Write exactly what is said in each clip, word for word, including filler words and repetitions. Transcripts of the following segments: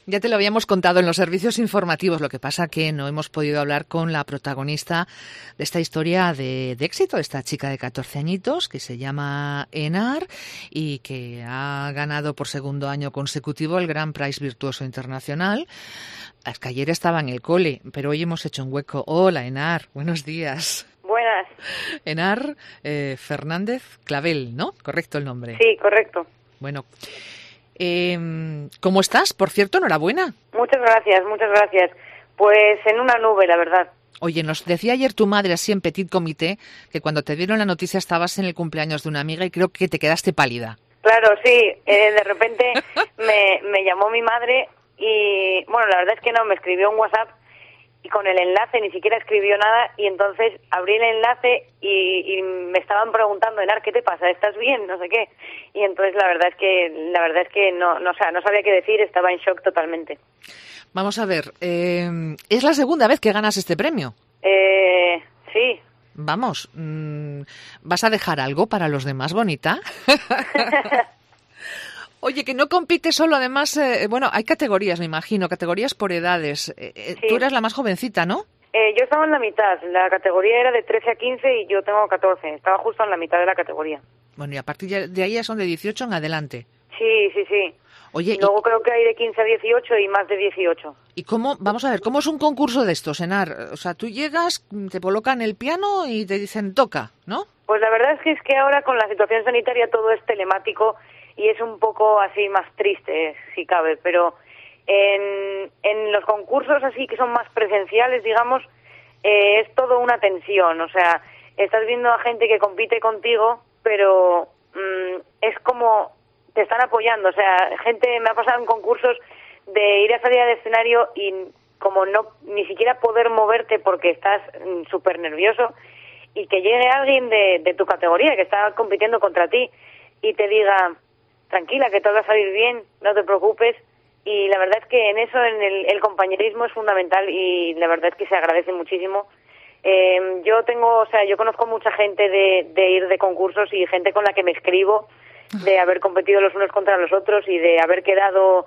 Ya te lo habíamos contado en los servicios informativos, lo que pasa que no hemos podido hablar con la protagonista de esta historia de, de éxito, de esta chica de catorce añitos que se llama Enar y que ha ganado por segundo año consecutivo el Grand Prize Virtuoso Internacional. Es que ayer estaba en el cole, pero hoy hemos hecho un hueco. Hola, Enar, buenos días. Buenas. Enar eh, Fernández Clavel, ¿no? ¿Correcto el nombre? Sí, correcto. Bueno, eh, ¿cómo estás? Por cierto, enhorabuena. Muchas gracias, muchas gracias. Pues en una nube, la verdad. Oye, nos decía ayer tu madre, así en petit comité, que cuando te dieron la noticia estabas en el cumpleaños de una amiga y creo que te quedaste pálida. Claro, sí. Eh, de repente me, me llamó mi madre y, bueno, la verdad es que no, me escribió un WhatsApp y con el enlace ni siquiera escribió nada y entonces abrí el enlace y, y me estaban preguntando, Enar, ¿qué te pasa? ¿Estás bien? No sé qué. Y entonces la verdad es que la verdad es que no, no, o sea, no sabía qué decir, estaba en shock totalmente. Vamos a ver, eh, ¿es la segunda vez que ganas este premio? Eh, sí. Vamos, mmm, ¿vas a dejar algo para los demás, bonita? Oye, que no compites solo, además, eh, bueno, hay categorías, me imagino, categorías por edades. Eh, sí. Tú eras la más jovencita, ¿no? Eh, yo estaba en la mitad, la categoría era de trece a quince y yo tengo catorce, estaba justo en la mitad de la categoría. Bueno, y a partir de ahí ya son de dieciocho en adelante. Sí, sí, sí. Oye, y luego y... creo que hay de quince a dieciocho y más de dieciocho. ¿Y cómo, vamos a ver, cómo es un concurso de estos, Enar? O sea, tú llegas, te colocan el piano y te dicen toca, ¿no? Pues la verdad es que es que ahora con la situación sanitaria todo es telemático y es un poco así más triste, si cabe, pero en, en los concursos así que son más presenciales, digamos, eh, es todo una tensión, o sea, estás viendo a gente que compite contigo, pero mmm, es como te están apoyando, o sea, gente, me ha pasado en concursos de ir a salir al escenario y como no, ni siquiera poder moverte porque estás súper nervioso y que llegue alguien de, de tu categoría que está compitiendo contra ti y te diga, tranquila, que todo va a salir bien, no te preocupes, y la verdad es que en eso, en el, el compañerismo es fundamental y la verdad es que se agradece muchísimo. Eh, yo tengo, o sea, yo conozco mucha gente de, de ir de concursos y gente con la que me escribo, de haber competido los unos contra los otros y de haber quedado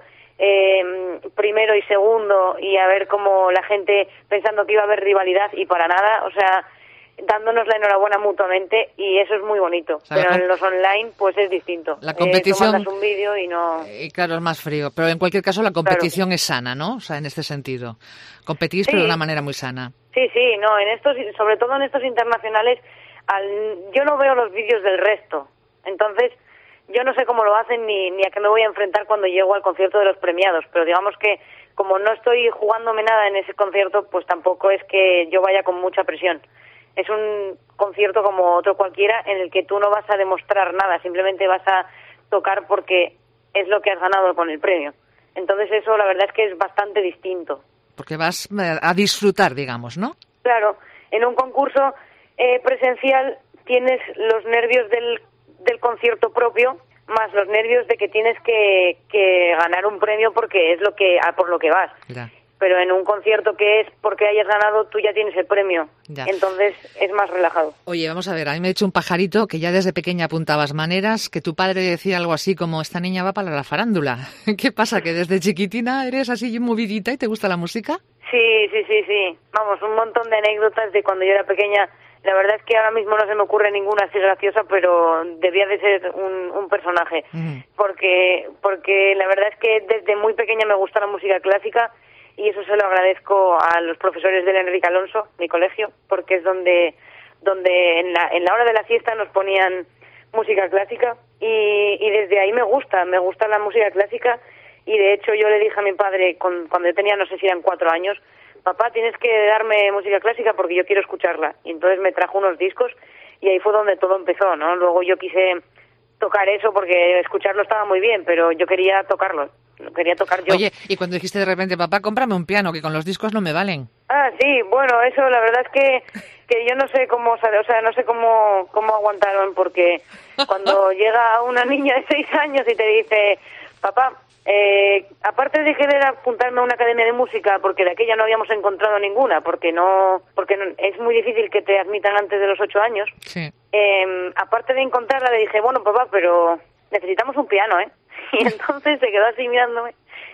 eh, primero y segundo y a ver cómo la gente pensando que iba a haber rivalidad y para nada, o sea, dándonos la enhorabuena mutuamente y eso es muy bonito. O sea, pero en los online pues es distinto. La competición... Eh, tú mandas un vídeo y no... Y claro, es más frío, pero en cualquier caso la competición claro. es sana, ¿no? O sea, en este sentido. Competís sí. pero de una manera muy sana. Sí, sí, no, en estos, sobre todo en estos internacionales, al, yo no veo los vídeos del resto, entonces yo no sé cómo lo hacen ni, ni a qué me voy a enfrentar cuando llego al concierto de los premiados, pero digamos que como no estoy jugándome nada en ese concierto, pues tampoco es que yo vaya con mucha presión. Es un concierto como otro cualquiera en el que tú no vas a demostrar nada, simplemente vas a tocar porque es lo que has ganado con el premio. Entonces eso la verdad es que es bastante distinto. Porque vas a disfrutar, digamos, ¿no? Claro, en un concurso eh, presencial tienes los nervios del, del concierto propio, más los nervios de que tienes que, que ganar un premio porque es lo que a por lo que vas. Ya. Pero en un concierto que es porque hayas ganado, tú ya tienes el premio. Ya. Entonces es más relajado. Oye, vamos a ver, a mí me ha dicho un pajarito que ya desde pequeña apuntabas maneras, que tu padre decía algo así como, esta niña va para la farándula. ¿Qué pasa, que desde chiquitina eres así movidita y te gusta la música? Sí, sí, sí, sí. Vamos, un montón de anécdotas de cuando yo era pequeña. La verdad es que ahora mismo no se me ocurre ninguna así graciosa, pero debía de ser un, un personaje. Uh-huh. Porque, porque la verdad es que desde muy pequeña me gusta la música clásica. Y eso se lo agradezco a los profesores del Enrique Alonso, mi colegio, porque es donde donde en la, en la hora de la siesta nos ponían música clásica y, y desde ahí me gusta, me gusta la música clásica y de hecho yo le dije a mi padre con, cuando yo tenía, no sé si eran cuatro años, papá, tienes que darme música clásica porque yo quiero escucharla. Y entonces me trajo unos discos y ahí fue donde todo empezó, ¿no? Luego yo quise tocar eso porque escucharlo estaba muy bien, pero yo quería tocarlo. Lo quería tocar yo. Oye, y cuando dijiste de repente, papá, cómprame un piano, que con los discos no me valen. Ah, sí, bueno, eso la verdad es que, que yo no sé cómo, o sea, no sé cómo, cómo aguantaron, porque cuando llega una niña de seis años y te dice, papá, eh, aparte de querer apuntarme a una academia de música, porque de aquella no habíamos encontrado ninguna, porque no, porque no, es muy difícil que te admitan antes de los ocho años. Sí. Eh, aparte de encontrarla, le dije, bueno, papá, pero necesitamos un piano, ¿eh? Y entonces se quedó así mirándome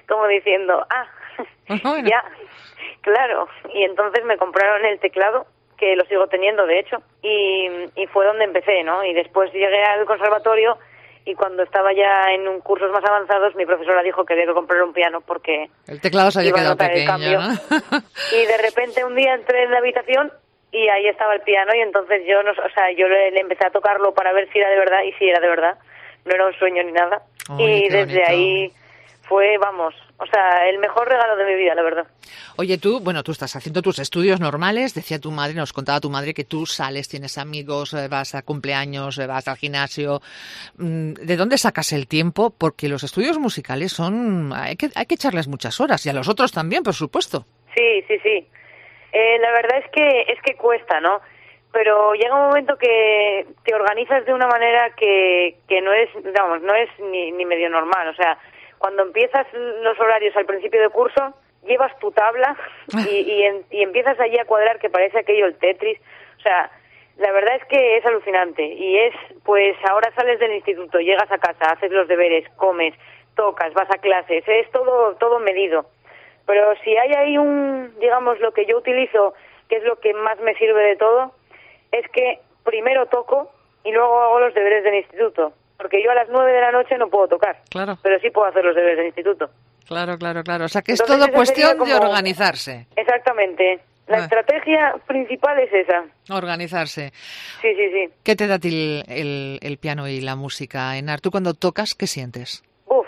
como diciendo, ah, bueno. ya, claro. Y entonces me compraron el teclado, que lo sigo teniendo, de hecho, y, y fue donde empecé, ¿no? Y después llegué al conservatorio y cuando estaba ya en un cursos más avanzados, mi profesora dijo que había que comprar un piano porque el teclado se había quedado pequeño, ¿no? Y de repente un día entré en la habitación y ahí estaba el piano y entonces yo, no, o sea, yo le, le empecé a tocarlo para ver si era de verdad y si era de verdad. No era un sueño ni nada. Oye, y desde bonito. Ahí fue, vamos, o sea, el mejor regalo de mi vida, la verdad. Oye, tú, bueno, tú estás haciendo tus estudios normales, decía tu madre, nos contaba tu madre que tú sales, tienes amigos, vas a cumpleaños, vas al gimnasio. ¿De dónde sacas el tiempo? Porque los estudios musicales son, hay que, hay que echarles muchas horas, y a los otros también, por supuesto. Sí, sí, sí. Eh, la verdad es que, es que cuesta, ¿no? Pero llega un momento que te organizas de una manera que, que no es, digamos, no es ni, ni medio normal. O sea, cuando empiezas los horarios al principio de curso, llevas tu tabla y, y, en, y empiezas allí a cuadrar que parece aquello el Tetris. O sea, la verdad es que es alucinante. Y es, pues ahora sales del instituto, llegas a casa, haces los deberes, comes, tocas, vas a clases, es todo, todo medido. Pero si hay ahí un, digamos, lo que yo utilizo, que es lo que más me sirve de todo, es que primero toco y luego hago los deberes del instituto. Porque yo a las nueve de la noche no puedo tocar. Claro. Pero sí puedo hacer los deberes del instituto. Claro, claro, claro. O sea, que Entonces, es todo cuestión como... de organizarse. Exactamente. La ah. estrategia principal es esa. Organizarse. Sí, sí, sí. ¿Qué te da a ti el, el, el piano y la música, Henar? ¿Tú cuando tocas, qué sientes? Uf,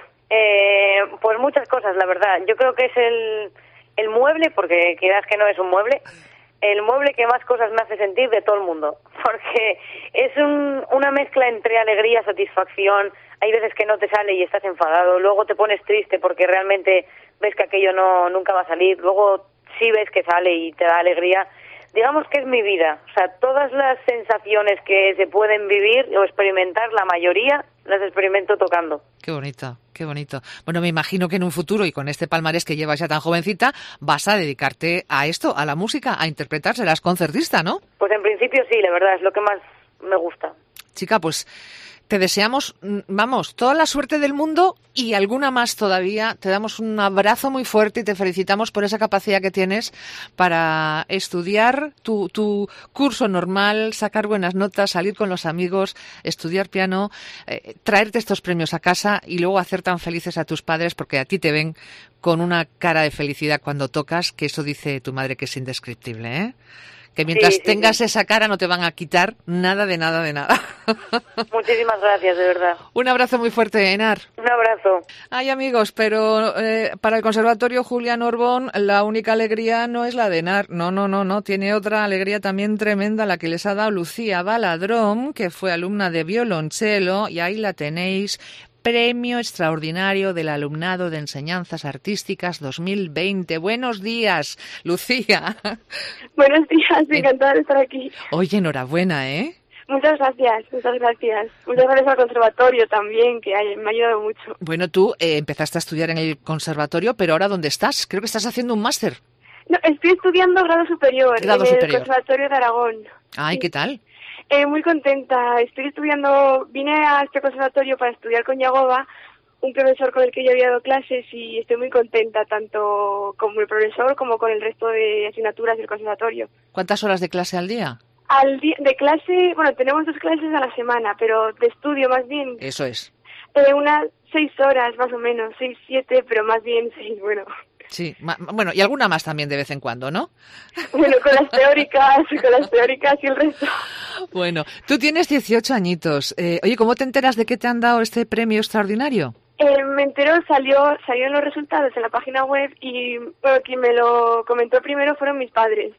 eh, pues muchas cosas, la verdad. Yo creo que es el, el mueble, porque quizás que no es un mueble, el mueble que más cosas me hace sentir de todo el mundo, porque es un, una mezcla entre alegría, satisfacción, hay veces que no te sale y estás enfadado, luego te pones triste porque realmente ves que aquello no nunca va a salir, luego sí ves que sale y te da alegría. Digamos que es mi vida, o sea, todas las sensaciones que se pueden vivir o experimentar, la mayoría las experimento tocando. Qué bonito, qué bonito. Bueno, me imagino que en un futuro y con este palmarés que llevas ya tan jovencita, vas a dedicarte a esto, a la música, a interpretar, serás concertista, ¿no? Pues en principio sí, la verdad, es lo que más me gusta. Chica, pues te deseamos, vamos, toda la suerte del mundo y alguna más todavía. Te damos un abrazo muy fuerte y te felicitamos por esa capacidad que tienes para estudiar tu, tu curso normal, sacar buenas notas, salir con los amigos, estudiar piano, eh, traerte estos premios a casa y luego hacer tan felices a tus padres porque a ti te ven con una cara de felicidad cuando tocas, que eso dice tu madre que es indescriptible, ¿eh? Que mientras sí, sí, tengas sí. esa cara no te van a quitar nada de nada de nada. Muchísimas gracias, de verdad. Un abrazo muy fuerte, Henar. Un abrazo. Ay, amigos, pero eh, para el Conservatorio Julián Orbón la única alegría no es la de Henar. No, no, no, no. Tiene otra alegría también tremenda la que les ha dado Lucía Baladrón, que fue alumna de violonchelo, y ahí la tenéis. Premio Extraordinario del Alumnado de Enseñanzas Artísticas dos mil veinte. Buenos días, Lucía. Buenos días, encantada de estar aquí. Oye, enhorabuena, ¿eh? Muchas gracias, muchas gracias. Muchas gracias al conservatorio también, que me ha ayudado mucho. Bueno, tú eh, empezaste a estudiar en el conservatorio, pero ahora ¿dónde estás? Creo que estás haciendo un máster. No, estoy estudiando grado superior grado en superior. el Conservatorio de Aragón. Ay, ¿qué tal? Eh, muy contenta. Estoy estudiando, vine a este conservatorio para estudiar con Yagoba, un profesor con el que yo había dado clases, y estoy muy contenta, tanto como el profesor como con el resto de asignaturas del conservatorio. ¿Cuántas horas de clase al día? Al día de clase, bueno, tenemos dos clases a la semana, pero de estudio más bien. Eso es. Eh, unas seis horas más o menos, seis, siete, pero más bien seis, bueno. Sí, ma- bueno, y alguna más también de vez en cuando, ¿no? Bueno, con las teóricas, con las teóricas y el resto. Bueno, tú tienes dieciocho añitos. Eh, oye, ¿cómo te enteras de que te han dado este premio extraordinario? Eh, me enteró, salió, salieron los resultados en la página web y bueno, quien me lo comentó primero fueron mis padres,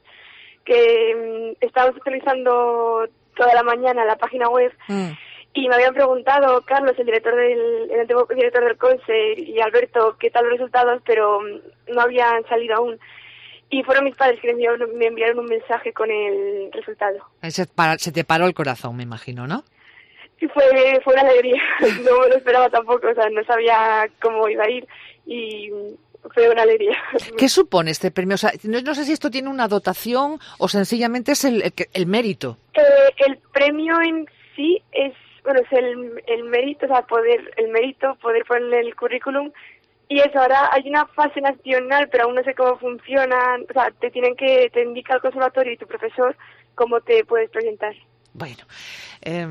que um, estábamos utilizando toda la mañana la página web. Mm. Y me habían preguntado, Carlos, el director del, el antiguo director del Conser, y Alberto, qué tal los resultados, pero no habían salido aún. Y fueron mis padres que me enviaron, me enviaron un mensaje con el resultado. Se, para, se te paró el corazón, me imagino, ¿no? Sí, fue, fue una alegría. No me lo esperaba tampoco, o sea, no sabía cómo iba a ir y fue una alegría. ¿Qué supone este premio? O sea, no, no sé si esto tiene una dotación o sencillamente es el, el, el mérito. Eh, el premio en sí es... Bueno, es el, el mérito, o sea, poder, el mérito, poder ponerle el currículum Y eso, ahora hay una fase nacional, pero aún no sé cómo funcionan. O sea, te tienen que, te indica el conservatorio y tu profesor cómo te puedes presentar. Bueno, eh,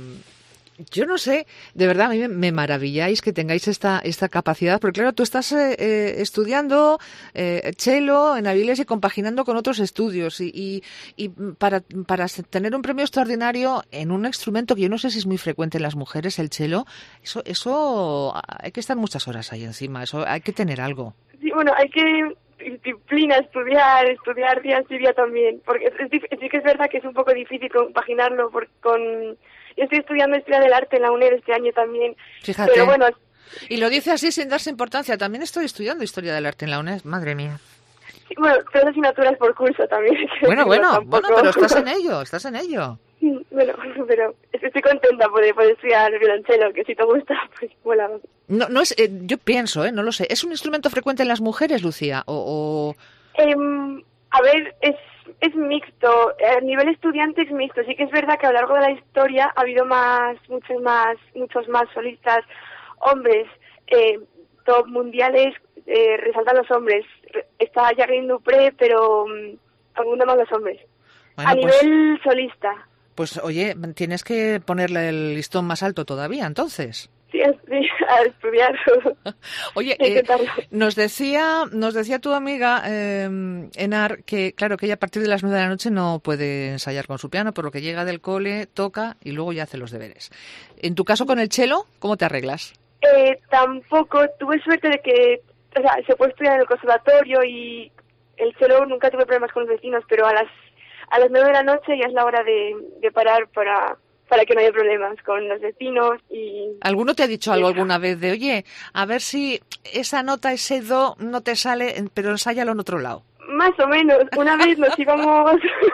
yo no sé, de verdad, a mí me, me maravilláis que tengáis esta esta capacidad, porque claro, tú estás eh, eh, estudiando eh, cello en Avilés y compaginando con otros estudios, y, y, y para, para tener un premio extraordinario en un instrumento que yo no sé si es muy frecuente en las mujeres, el cello, eso, eso hay que estar muchas horas ahí encima, eso hay que tener algo. Sí, bueno, hay que disciplina, estudiar, estudiar día sí día también, porque es, es, sí que es verdad que es un poco difícil compaginarlo por, con... Yo estoy estudiando Historia del Arte en la UNED este año también. Fíjate. Pero bueno, y lo dice así sin darse importancia. También estoy estudiando Historia del Arte en la UNED. Madre mía. Sí, bueno, tres asignaturas por curso también. Bueno, bueno, tampoco... bueno, pero estás en ello, estás en ello. Bueno, pero estoy contenta por poder estudiar violonchelo, que si te gusta, pues mola. No, no es, eh, yo pienso, eh, no lo sé. ¿Es un instrumento frecuente en las mujeres, Lucía? O, o... Eh, a ver, es es mixto. A nivel estudiante es mixto. Sí que es verdad que a lo largo de la historia ha habido más, muchos más, muchos más solistas hombres, eh, top mundiales, eh, resaltan los hombres. Está Jacqueline Dupré, pero um, abundan más los hombres. Bueno, a pues, nivel solista. Pues oye, tienes que ponerle el listón más alto todavía, entonces. Sí, sí, a estudiar. Oye, eh, nos decía nos decía tu amiga eh, Enar que, claro, que ella a partir de las nueve de la noche no puede ensayar con su piano, por lo que llega del cole, toca y luego ya hace los deberes. En tu caso con el cello, ¿cómo te arreglas? Eh, tampoco, tuve suerte de que, o sea, se puede estudiar en el conservatorio y el cello nunca tuve problemas con los vecinos, pero a las a las nueve de la noche ya es la hora de, de parar para... para que no haya problemas con los vecinos y... ¿Alguno te ha dicho algo alguna vez de, oye, a ver si esa nota, ese do, no te sale, pero ensáyalo en otro lado? Más o menos. Una vez nos íbamos...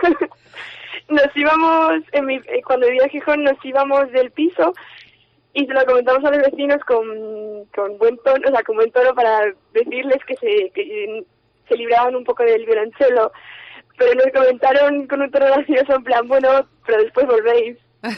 nos íbamos... En mi, cuando vivía en Gijón nos íbamos del piso y se lo comentamos a los vecinos con, con buen tono, o sea, con buen tono para decirles que se, que se libraban un poco del violonchelo. Pero nos comentaron con un tono gracioso en plan, bueno, pero después volvéis.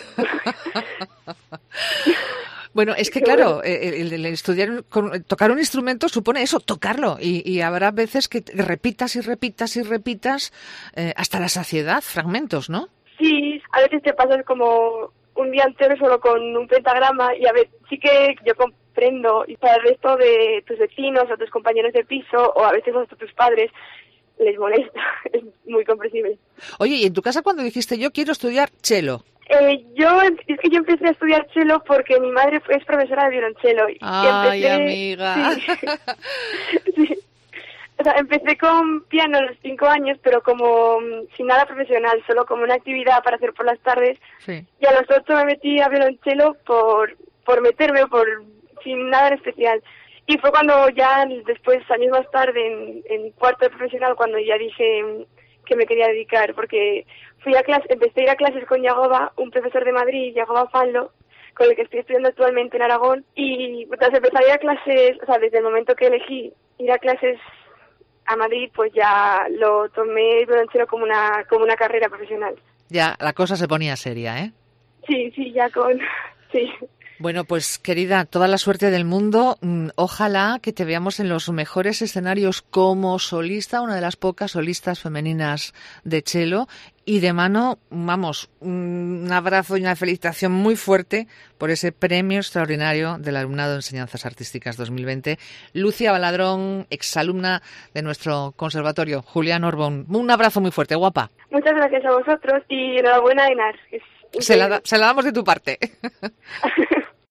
Bueno, es que claro, el, el estudiar, tocar un instrumento supone eso, tocarlo, y, y habrá veces que repitas y repitas y repitas eh, hasta la saciedad, fragmentos, ¿no? Sí, a veces te pasas como un día entero solo con un pentagrama y a ver, sí que yo comprendo, y para el resto de tus vecinos o tus compañeros de piso o a veces hasta tus padres les molesta, es muy comprensible. Oye, ¿y en tu casa cuando dijiste yo quiero estudiar cello? Eh, yo, es que yo empecé a estudiar cello porque mi madre es profesora de violonchelo. Y ¡ay, empecé, amiga! Sí, sí. O sea, empecé con piano a los cinco años, pero como sin nada profesional, solo como una actividad para hacer por las tardes. Sí. Y a los ocho me metí a violonchelo por, por meterme, por sin nada en especial. Y fue cuando ya después, años más tarde, en, en cuarto de profesional, cuando ya dije que me quería dedicar, porque fui a clase, empecé a ir a clases con Yagoba, un profesor de Madrid, Yagoba Fallo, con el que estoy estudiando actualmente en Aragón, y tras empezar a ir a clases, o sea, desde el momento que elegí ir a clases a Madrid, pues ya lo tomé el violonchelo como una, como una carrera profesional. Ya, la cosa se ponía seria, ¿eh? Sí, sí, ya con... sí. Bueno, pues querida, toda la suerte del mundo. Ojalá que te veamos en los mejores escenarios como solista, una de las pocas solistas femeninas de cello. Y de mano, vamos, un abrazo y una felicitación muy fuerte por ese premio extraordinario del Alumnado de Enseñanzas Artísticas dos mil veinte. Lucía Baladrón, exalumna de nuestro conservatorio, Julián Orbón. Un abrazo muy fuerte, guapa. Muchas gracias a vosotros y enhorabuena, Enar. Se la, da, se la damos de tu parte.